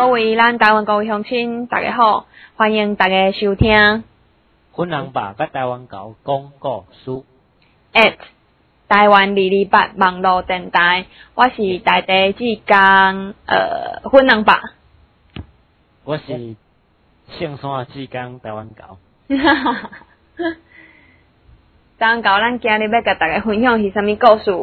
各位咱台湾各位乡亲，大家好，欢迎大家收听粉人爸甲台湾狗讲故事 at 台湾228网络电台，我是台地志工粉人爸， 我是姓山志工台湾狗。 台湾狗，咱今日要甲大家分享是啥物故事？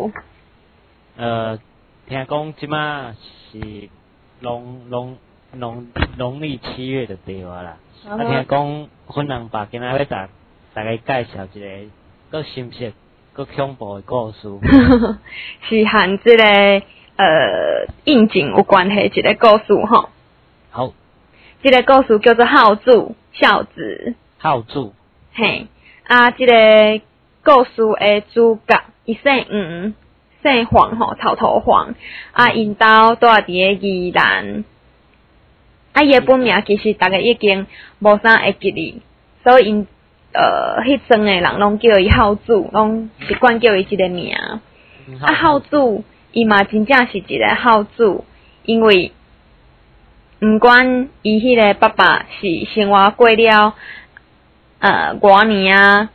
听讲即马是农历7月就对啊啦。听讲粉人爸今仔要大家介绍一个搁新鲜、搁恐怖的故事。 是和这个应景有关系一个故事吼。 好， 这个故事叫做孝子。 孝子。 嘿，这个故事的主角伊姓黄吼，草头黄。因兜住伫个宜兰。伊个本名其实大家已经无啥会记哩，所以因迄阵诶人拢叫伊孝子，拢习惯叫伊即个名。孝子伊嘛真正是一个孝子，因为毋管伊迄个爸爸是生活过了偌年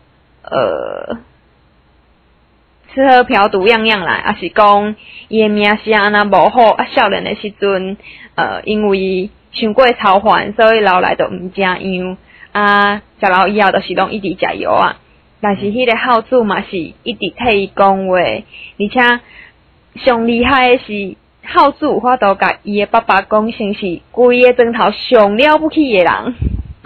吃喝嫖赌样样来，还是讲伊诶名声安那无好，少年诶时阵因为伤过操烦，所以老来都毋食样，食老以后就是拢一直食药啊。但是迄个孝子嘛是一直替伊讲话，而且上厉害诶是孝子有法度甲伊诶爸爸讲成是规个庄头上了不起诶人。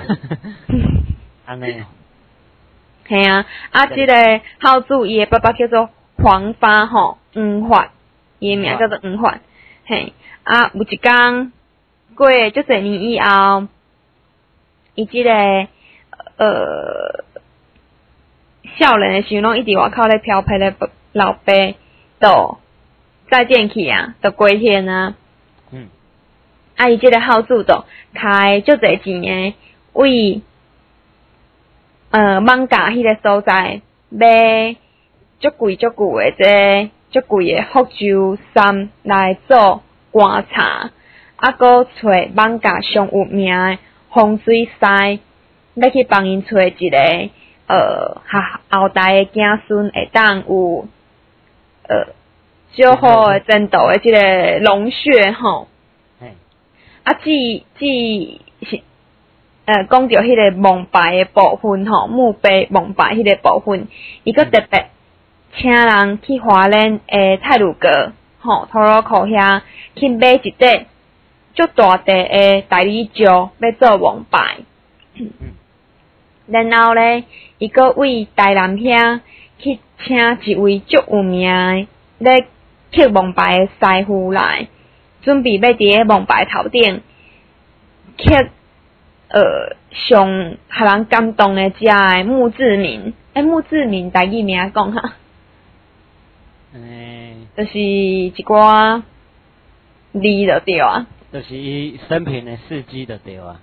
安尼。 系即个孝子伊诶爸爸叫做黄发吼，黄发，伊诶名叫做黄发。嘿，有一天过足侪年以后，伊即个少年诶时阵拢一直外口咧漂泊咧老爸都再见去都归天啊。伊即个孝子都开足侪钱诶，为艋舺迄个所在买足贵诶足贵诶福州衫来做棺柴，搁找艋舺上有名诶风水师，要去帮因找一个后代诶子孙会当有较好诶前途诶即个龙穴吼。是讲到迄个蒙牌诶部分吼，墓碑蒙牌迄个部分，伊个特别请人去花莲诶太鲁阁吼，土路口遐去买一块足大地诶大理石要做蒙牌。然后咧，伊个为台南遐去请一位足有名诶咧刻蒙牌诶师傅来，准备要伫个蒙牌头顶刻上互人感动诶遮诶墓志铭。墓志铭台语名讲哈，就是一寡字就对啊。 就是伊生平诶事迹就对啊。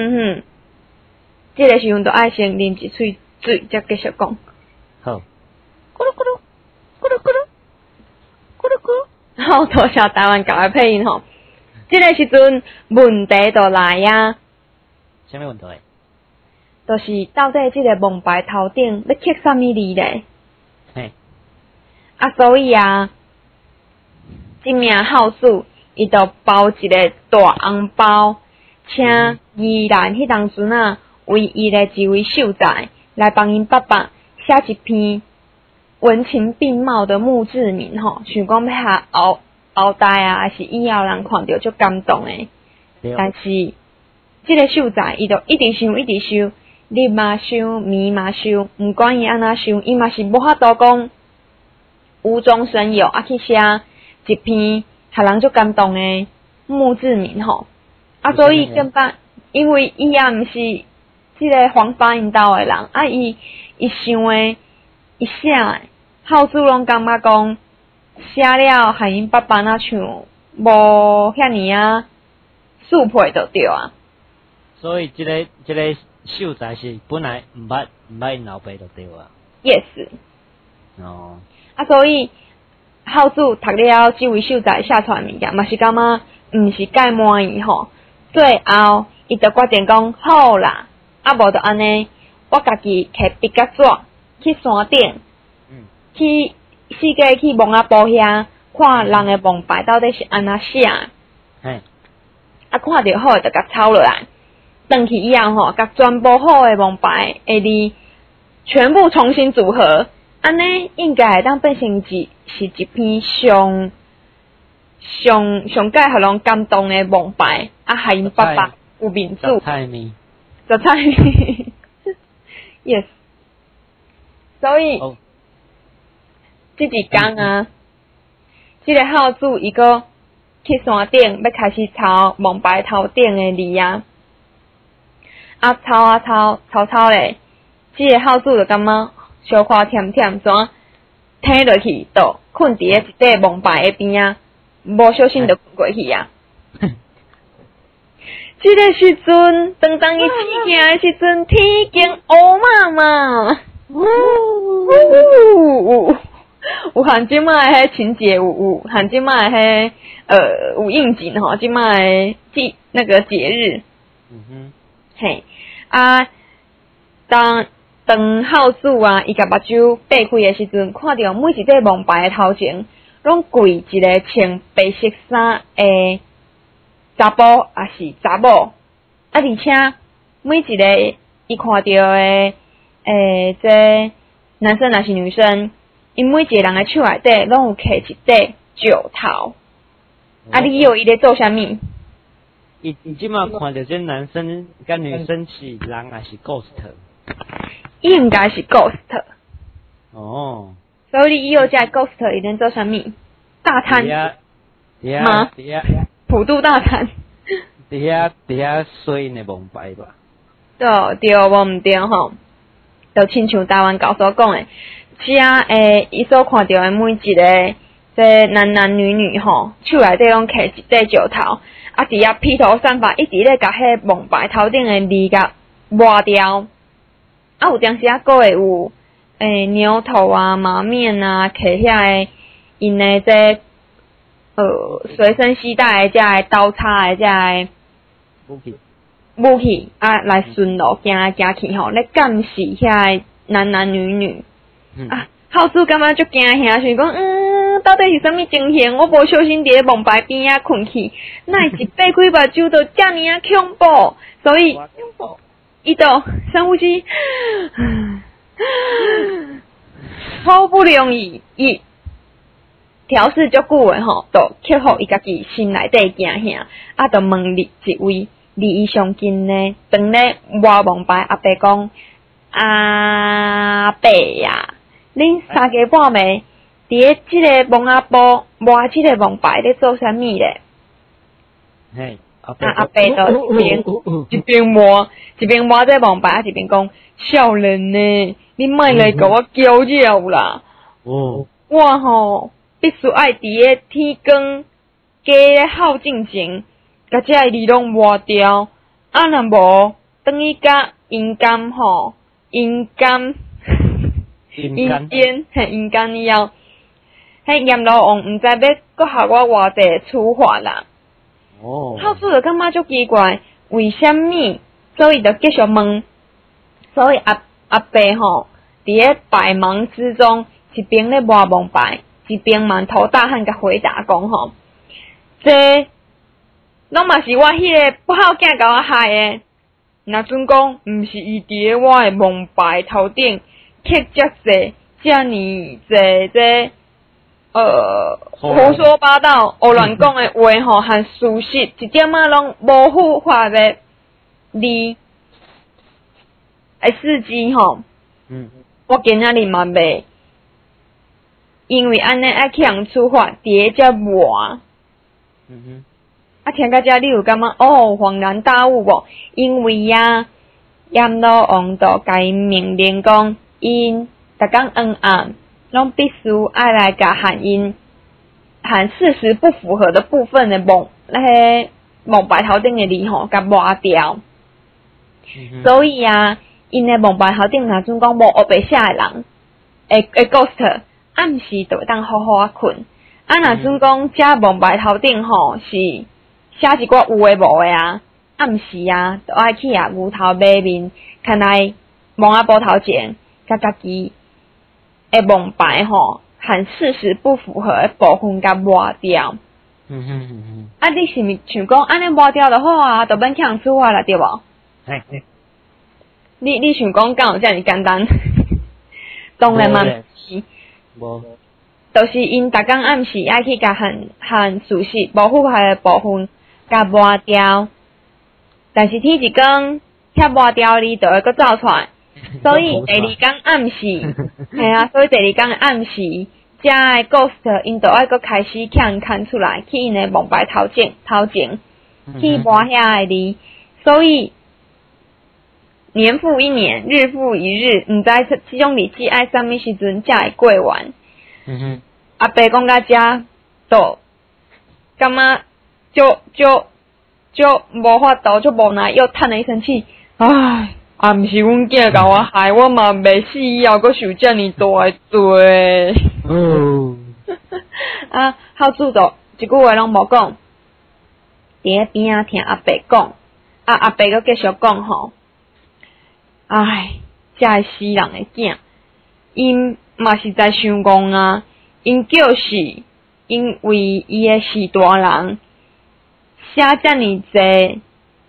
即个时阵都爱先啉一喙水，才继续讲。 好。 咕噜咕噜，咕噜咕噜，咕噜咕噜。好，多谢台湾狗诶配音吼。即个时阵问题就来啊。 啥物问题？ 就是到底即个蒙牌头顶要刻啥物字咧？ 嘿。 所以即名孝子伊就包一个大红包，请宜兰迄当阵为伊的一位秀才来帮因爸爸写一篇文情并茂的墓志铭吼，想讲要下后代还是以后人看到足感动诶。但是即个秀才伊就一直想，日嘛想，暝嘛想，毋管伊安怎想，伊嘛是无法度讲无中生有去写一篇互人足感动诶墓志铭吼。所以根本因为伊也毋是即个黄发因兜诶人，伊想诶，伊写诶，孝子拢感觉讲写了和因爸爸那像无遐尔速配就对啊。 所以即个秀才是本来毋捌因老爸就对啊。 Yes。所以孝子读了即位秀才写出来物件，嘛是感觉毋是介满意吼。 最后伊就决定讲好啦，啊无就安尼，我家己摕笔甲纸去山顶，去四界去蒙阿埔遐看人诶蒙牌到底是安怎写，啊看着好就甲抄落来，转去以后吼，甲全部好诶蒙牌诶字全部重新组合，安尼应该会当变成是一篇上界互人感动诶蒙牌，啊害因爸爸有面子。 杂菜面。 yes。所以，即一天啊，即个孝子伊个去山顶要开始抄蒙牌头顶诶字啊，抄咧，即个孝子就感觉小可忝忝，怎听落去就困伫咧一块蒙牌诶边啊，无小心就困过去啊。即个时阵，当伊起行诶时阵，天已经乌嘛嘛。有含即摆迄情节有含即摆迄有应景吼，即摆那个节日。嘿啊，当孝子啊，伊甲目睭擘开诶时阵，看到每一块蒙牌诶头前，拢跪一个穿白色衫诶查甫也是查某，而且每一个伊看到诶这男生也是女生，因每一个人诶手内底拢有摕一块石头。啊，你以为伊咧做啥物？ 伊即马看到这男生甲女生是人还是 ghost？ 应该是 ghost。 哦。 所以你以为这 ghost 伊咧做啥物？大贪吗？普渡大贪。 伫遐水因诶蒙牌吧。 对，无毋对吼。就亲像台湾教所讲诶，遮伊所看到诶每一个这男女吼，手内底拢摕一块石头，啊伫遐披头散发，一直咧甲迄蒙牌头顶诶字甲抹掉，啊有当时啊，佫会有牛头啊、马面啊，摕遐诶因诶这随身携带诶遮诶刀叉诶遮诶武器啊，来顺路行来行去吼，咧监视遐男女啊，孝子感觉足惊吓，想讲到底是啥物情形？我无小心伫咧蒙牌边仔困去，那一擘开目睭就遮尔啊恐怖，所以伊就深呼吸，好不容易伊调试足久诶吼，就克服伊家己心内底惊吓，啊，就问一位离伊上近呢，当咧挖蒙牌阿伯讲：阿伯呀，恁三更半暝伫咧即个蒙阿埔挖即个蒙牌咧做啥物咧？ 嘿， 阿伯就一边摸这蒙牌，一边讲：少年呢，你莫来甲我搅扰啦！我吼必须爱伫咧天光加咧孝进前。甲遮个字拢抹掉，啊若无等于甲阴间吼，阴间以后，迄阎罗王毋知要搁下我偌济处罚啦。孝子就感觉足奇怪，为虾米？所以就继续问，所以阿伯吼，伫咧百忙之中，一边咧抹蒙牌，一边满头大汗甲回答讲吼，这。拢嘛是我迄个不好囝甲我害诶。若准讲毋是伊伫咧我诶蒙牌头顶刻遮济遮尔济这胡说八道、胡乱讲诶话吼，和事实一点仔拢无符合诶字诶事迹吼。我今仔日嘛袂，因为安尼爱去人处罚，伫咧遮磨。听到这，你有感觉恍然大悟无？因为阎罗王就甲因命令讲，因逐工暗暗拢必须爱来甲和事实不符合的部分的蒙牌头顶的字吼，甲抹掉。所以因的蒙牌头顶若准讲无黑白写的人，会 ghost 暗时就会当好好困。若准讲遮蒙牌头顶吼是。写一寡有诶无诶暗时啊，都爱去啊牛头马面，看来蒙阿波头前，甲家己诶蒙牌吼，和事实不符合诶部分甲抹掉。啊，你是毋想讲安尼抹掉就好啊，就免强处罚啦，对无？你想讲敢有遮尔简单？当然嘛，是。 无。 就是因逐工暗时爱去甲和事实无符合诶部分甲抹掉，但是天一光，遐抹掉你就会阁走出来，所以第二工暗时，系啊，所以第二工暗时，遮诶 ghost 因就爱阁开始看出来，去因诶蒙牌头前，去抹遐诶字，所以年复一年，日复一日，毋知即种日子爱啥物时阵才会过完。阿伯讲到遮，都感觉就无法度，就无奈，又叹了一声气。唉，啊，毋是阮囝甲我害，我嘛袂死以后，阁受遮尔大诶罪。啊，孝子就一句话拢无讲，伫咧边仔听阿伯讲，阿伯阁继续讲吼。唉，遮个死人诶囝，因嘛是在想讲啊。因就是因为伊诶是大人写遮尔济，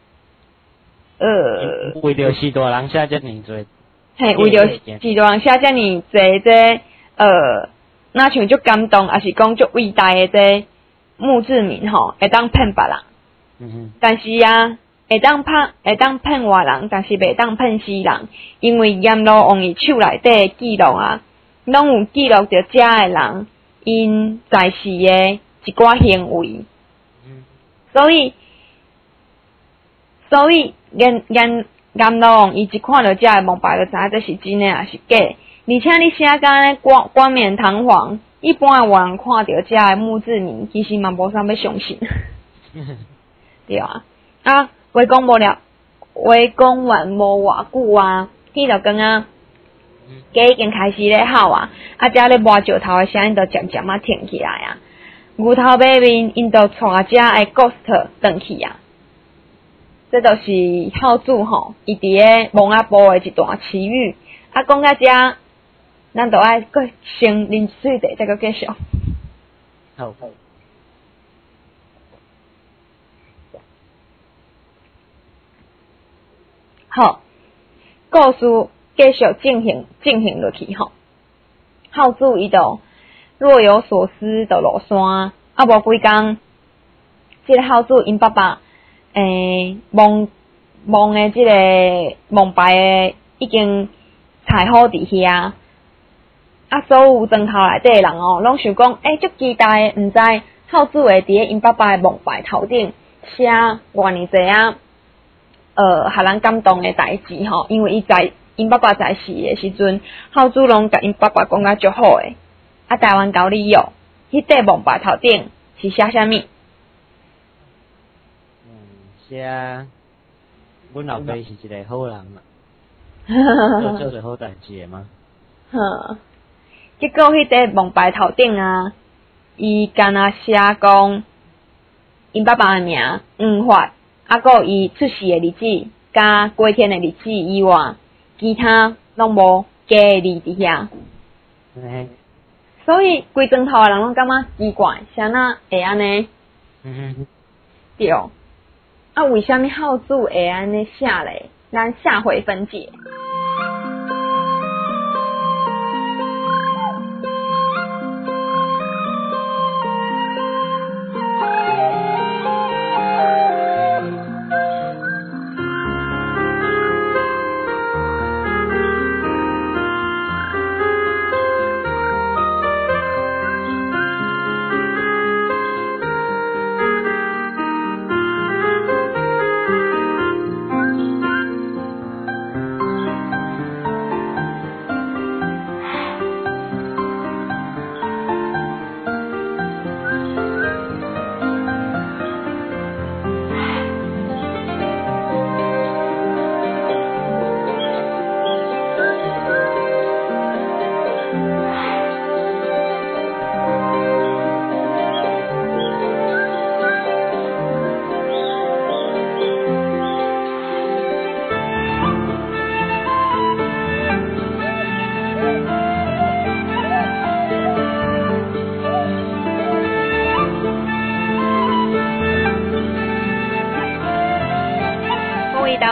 为着是大人写遮尔济， 嘿，为着是大人写遮尔济，这那像足感动，还是讲足伟大诶这墓志铭吼，会当骗别人。但是啊，会当骗外人，但是袂当骗死人，因为阎罗王伊手内底记录啊。拢有记录着遮诶人因在世诶一寡行为，所以阎罗王伊一看到遮诶蒙牌就知影这是真诶还是假，而且你写甲安尼冠冕堂皇，一般诶人看到遮诶墓志铭，其实嘛无啥要相信，对啊，啊，话讲无了，话讲完无偌久啊，迄就讲啊。鸡已经开始咧吼啊，遮咧抹石头诶声音就渐渐啊停起来啊。牛头马面因就带遮诶 ghost 转去啊。这就是孝子吼，伊伫咧蒙阿波诶一段奇遇。啊，讲到遮，咱就爱阁先啉水者，再阁继续。 好。 好，故事。继续进行落去吼，孝子伊就若有所思，就落山。啊，无几工，即个孝子因爸爸蒙诶，即个蒙牌诶，已经踩好伫遐。啊，所有庄头内底诶人哦，拢想讲，足期待，毋知孝子会伫咧因爸爸诶蒙牌头顶写偌尔济啊，互人感动诶代志吼，因为伊在。因爸爸在世诶时阵，孝子拢甲因爸爸讲甲足好诶。啊，台湾交理哦，迄块蒙牌头顶是写啥物？ 写阮老爸是一个好人嘛，做着好代志诶嘛。 结果迄块蒙牌头顶啊，伊干那写讲因爸爸诶名黄发，啊，个伊出世诶日子，甲过天诶日子以外。其他拢无加字伫遐，所以规庄头诶人拢感觉奇怪，啥那会安尼？对，啊，为虾米孝子会安尼写咧？咱下回分解。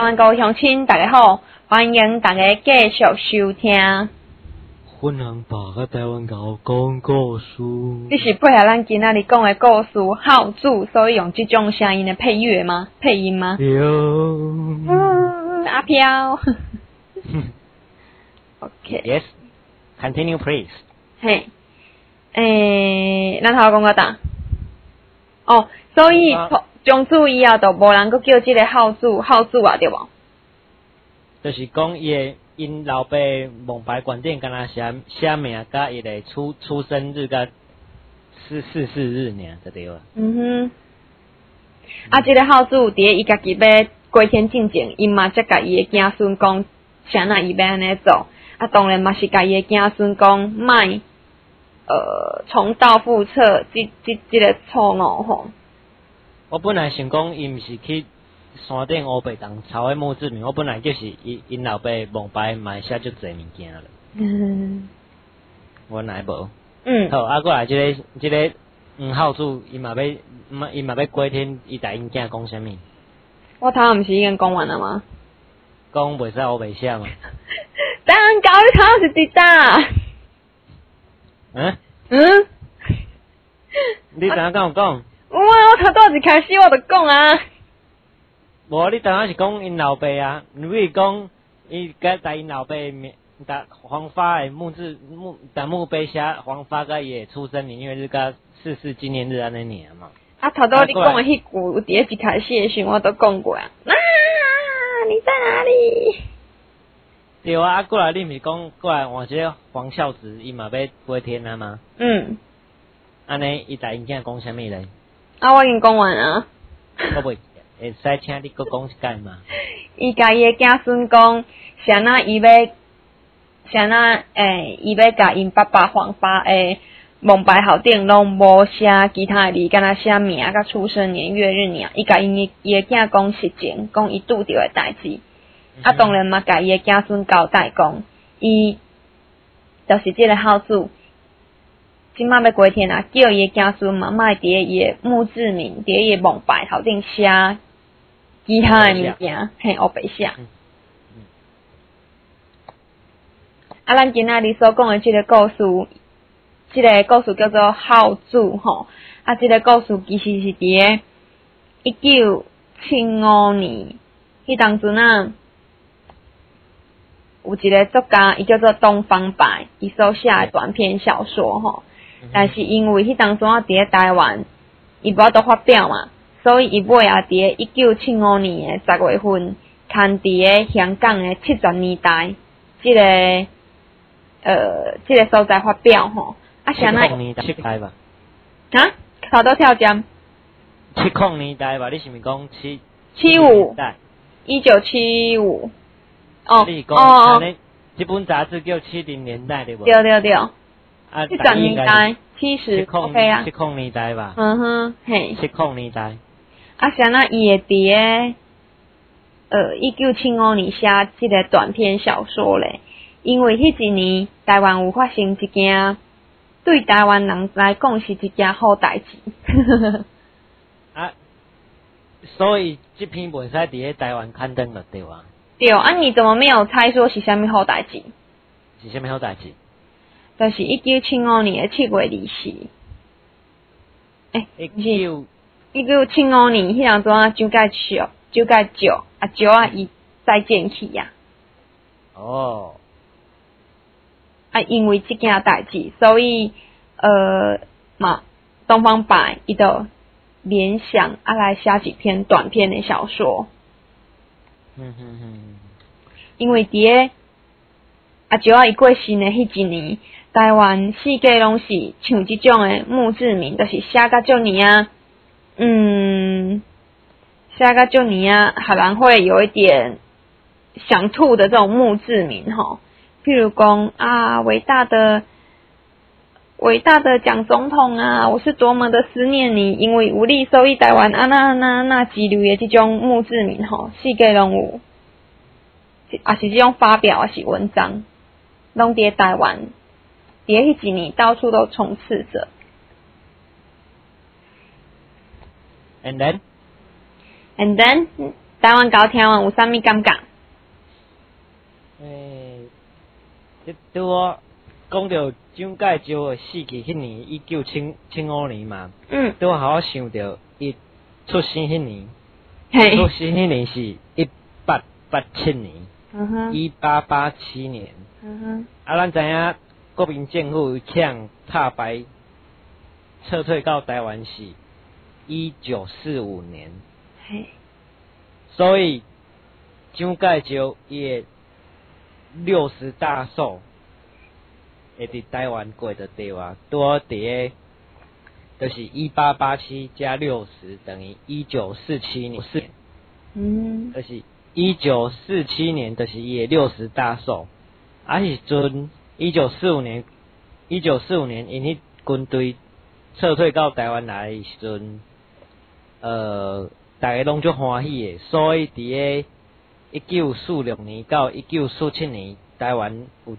湾各位乡亲，大家好，欢迎大家继续收听。 阮人爸甲台湾狗讲故事。 这是配合咱今仔日讲的故事号主，所以用这种声音的配乐吗？配音吗？ 对。 阿飘。OK。 Yes. Continue, please. 嘿，咱头讲到哪？哦，所以从此以后就无人阁叫这个号主啊，对无？就是讲因老爸蒙牌官店敢若写名甲伊个出生日甲444日尔，就对了。 啊，这个号主伫伊家己要归天进前，伊嘛则甲伊的子孙讲，啥那伊要安尼做。啊，当然嘛是甲伊的子孙讲，莫重蹈覆辙，这个错误吼。 我本来想讲，伊毋是去山顶乌白当抄的墓志铭，我本来就是因老爸蒙牌买写足侪物件了。我乃无。好，啊，过来这个号主，伊嘛要归天，伊带因囝讲啥物？ 我头毋是已经讲完了吗？ 讲袂使乌白写嘛？ 蛋糕你头是伫搭？ 你怎样跟我讲？ 我头拄一开始我就讲啊。 无，你当然是讲因老爸啊，你是讲伊甲带因老爸打黄发的墓碑写黄发甲伊的出生年月日甲逝纪念日安尼年嘛。 啊，头拄你讲的迄句，有伫一开始的时候我都讲过啊。你在哪里？ 对啊，过来你毋是讲过来换这个黄孝子，伊嘛要归天啊吗？安尼伊带因囝讲啥物咧？ 啊，我已经讲完啊。 我袂会使请你搁讲一解嘛？ 伊甲伊的子孙讲，啥那伊要甲因爸爸黄发诶蒙牌号顶拢无写其他的字，敢若写名甲出生年月日尔。伊甲伊的囝讲实情，讲伊拄着的代志。啊，当然嘛，甲伊的子孙交代讲，伊就是这个号主。即马要归天啊，叫伊的子孙嘛，莫伫伊的墓志铭，伫伊的蒙牌头顶写其他的物件，嘿，黑白写。啊，咱今仔日所讲的这个故事叫做号主吼。啊，这个故事其实是伫1975年，迄当阵啊，有一个作家，伊叫做东方白，伊所写的短篇小说吼。但是因为迄当阵啊，伫咧台湾，伊无法度发表嘛，所以伊尾啊伫咧1975年的10月份，刊伫咧香港的70年代，这个所在发表吼。啊，啥那 70代吧？ 啊，头都跳针。 70年代吧？你是毋是讲 75代？1975。 你讲这本杂志叫70年代对无？ 对。 啊 ，70年代70 OK 啊 ，70年代吧。 嘿。 70年代。 啊，啥那伊会伫咧1975年写这个短篇小说咧？因为迄一年台湾有发生一件对台湾人来讲是一件好代志。 啊，所以这篇文使伫咧台湾刊登了对吧？ 对啊，你怎么没有猜说是啥物好代志？ 是啥物好代志？ 就是1975年的7月24。1975年迄当阵啊，酒介石啊伊再见去呀。啊，因为这件代志，所以东方白伊就联想啊来写几篇短篇的小说。因为伫咧石伊过身的迄一年，台湾四界拢是像这种的墓志铭，就是写甲足年啊，写甲足年啊，还人会有一点想吐的这种墓志铭吼。譬如讲啊，伟大的蒋总统啊，我是多么的思念你，因为有你所以台湾啊那之类的这种墓志铭吼，世界拢有，也是这种发表也是文章，拢伫台湾，伫迄几年到处都充斥着。 And then 台湾交听完有啥物感觉？ 对我讲到蒋介石的死去迄年1975年嘛，对我好想到伊出生迄年，出生迄年是1887年，1887年。咱知影国民政府抢拍败撤退到台湾是1945年，所以蒋介石伊的60大寿会伫台湾过的对哇，多伫个就是1887加60等于1947年，就是1947年就是伊的60大寿，迄时阵1945年因迄军队撤退到台湾来的时阵，大家拢足欢喜的，所以伫个1946年到1947年，台湾有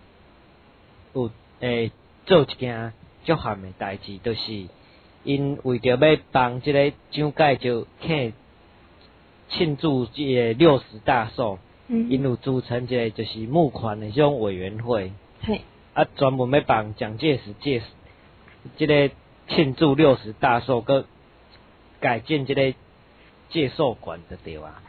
做一件足憾的代志，就是因为着要帮即个蒋介石庆祝即个60大寿，因有组成一个就是募款的迄种委员会，专门要帮蒋介石即个庆祝60大寿，佮改建即个介寿馆的对啊。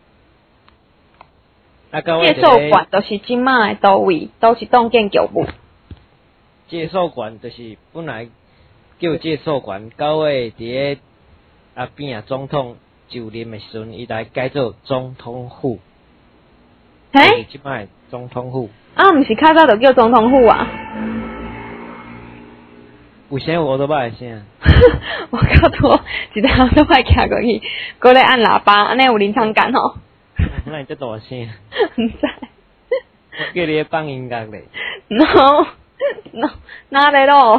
介寿馆就是即卖的倒位，倒一栋建筑物。 介寿馆就是本来叫介寿馆，到尾伫个阿扁啊总统就任的时阵，伊来改做总统府。就是即卖总统府。 毋是较早就叫总统府啊？ 有啥我都捌声。 我较多一条都捌徛过去，搁咧按喇叭，安尼有临场感吼。 那你这大声？ 毋知。 我叫你放音乐咧。 No，哪里咯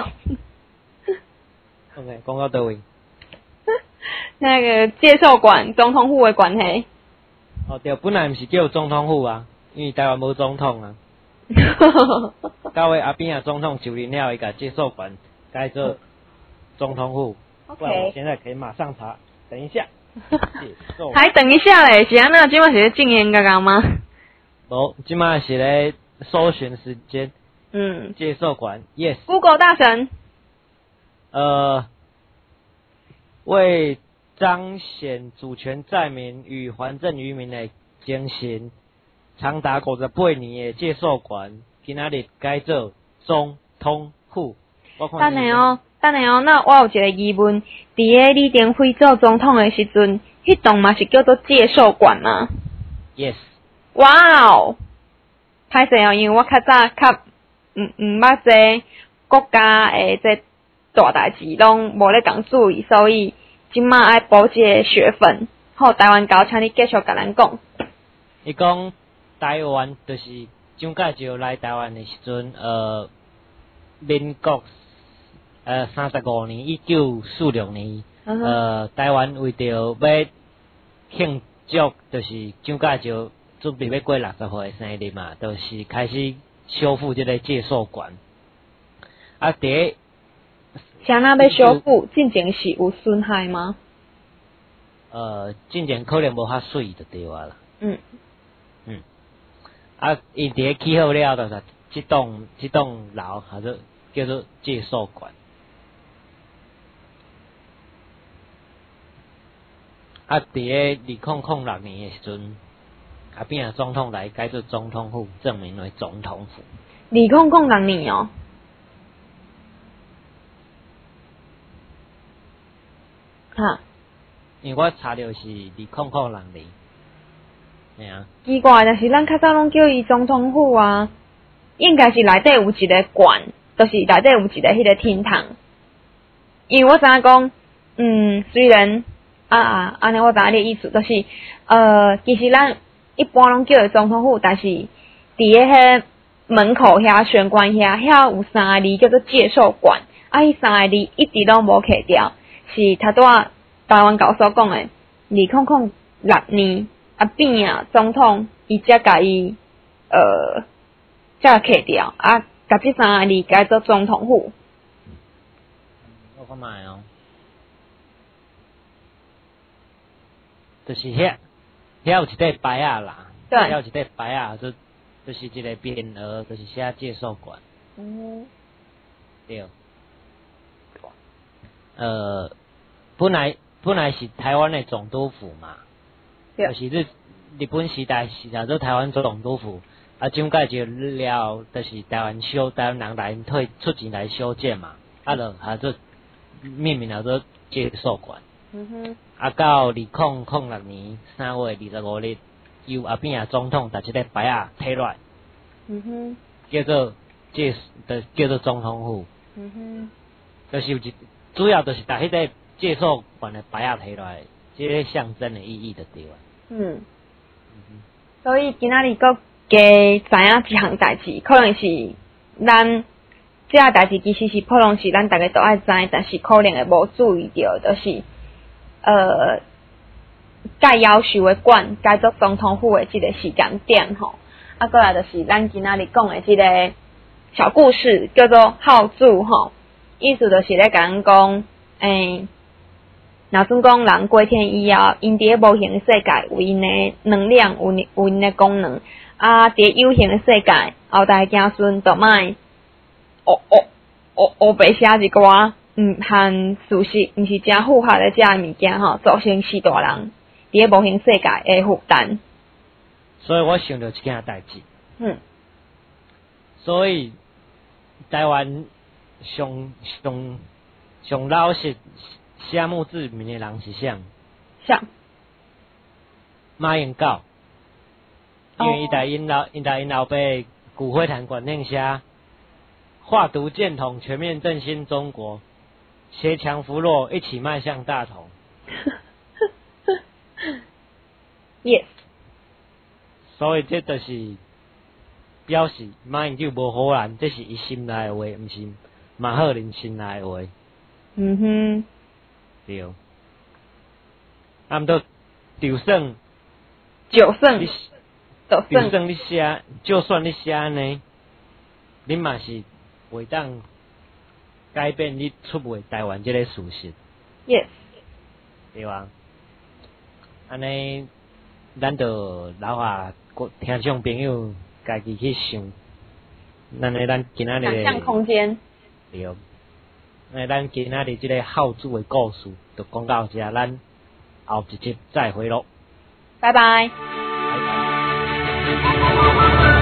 ？OK， 讲到倒位？ 那个介寿馆总统府的关系。 对，本来毋是叫总统府啊，因为台湾无总统啊。到尾阿扁啊总统就任了，伊甲介寿馆改做总统府。不然我现在可以马上查，等一下。 还等一下嘞，是安那今晚是禁言刚刚吗？ 无，今晚是咧搜寻时间。介寿馆 ，yes。 Google 大神。 为彰显主权在民与还政于民的精神，长达58年的介寿馆，今仔日改做总统府。 等下哦，那我有一个疑问，伫个李登辉做总统的时阵，迄栋嘛是叫做介寿馆吗 ？Yes。 哇哦，歹势哦，因为我较早较毋捌这国家的这大代志，拢无咧共注意，所以即马爱补一个学分。好，台湾高，请你继续甲咱讲。 伊讲台湾就是蒋介石来台湾的时阵，民国35年1946年，台湾为着要庆祝，就是蒋介石准备要过60岁的生日嘛，就是开始修复这个介寿馆。 啥那要修复？进前是有损害吗？ 进前可能无遐水就对啊啦。伊伫起好了，就是这栋楼，或者叫做介寿馆。伫个2006年的时阵，阿扁总统来改做总统府，证明为总统府。 2006年哦。哈。 因为我查到是2006年。嘿啊。 奇怪，但是咱较早拢叫伊总统府啊，应该是内底有一个馆，就是内底有一个迄个厅堂。因为我知影讲，虽然安尼我知影你的意思，就是其实咱一般拢叫伊总统府，但是伫迄门口遐玄关遐有3个字叫做介寿馆，迄3个字一直拢无去掉，是头拄仔台湾教所讲的2006年。阿扁啊，总统伊才甲伊才去掉甲这3个字改做总统府。 我看卖哦，就是遐遐有一块牌啊啦， 对， 遐有一块牌啊，就是一个匾额，就是写介寿馆。对。本来是台湾的总督府嘛，就是日本时代是叫做台湾总督府，啊，蒋介石了，就是台湾人来退出钱来修建嘛，就命名叫做介寿馆。啊，到2006年3月25日，由阿扁总统把这个牌啊摕落来，叫做总统府。就是有主要就是把迄个介寿馆的牌啊摕落来，这个象征的意义就对了。 所以今仔日佫加知影一项代志，可能是咱这项代志其实是普通是咱大家都爱知，但是可能会无注意到，就是该要求的馆改做总统府的这个时间点吼，啊，过来就是咱今仔日讲的这个小故事，叫做好主吼，意思就是咧甲咱讲，若算讲人过天以后，因伫无形的世界有因的能量，有因的功能，啊，伫有形的世界，后代子孙就莫黑白写一寡和事实毋是真符合的这物件吼，造成许大人伫无形世界的负担。 所以我想到一件代志。所以台湾上老实写墓志铭的人是谁？马英九。因为因老爸骨灰坛馆念写化毒建统，全面振兴中国，携强扶弱，一起迈向大同。 Yes。 所以这就是表示马英九无好人，这是伊心内的话，毋是马赫林心内的话。对。毋过就算你写，就算你写安尼，你嘛是袂当改变你出卖台湾这个事实。 Yes。 对吧？安尼，咱就留下听众朋友家己去想，咱今仔日想象空间。 对。那咱今仔日这个孝子的故事就讲到这，咱后一集再会咯。 拜拜。 拜拜。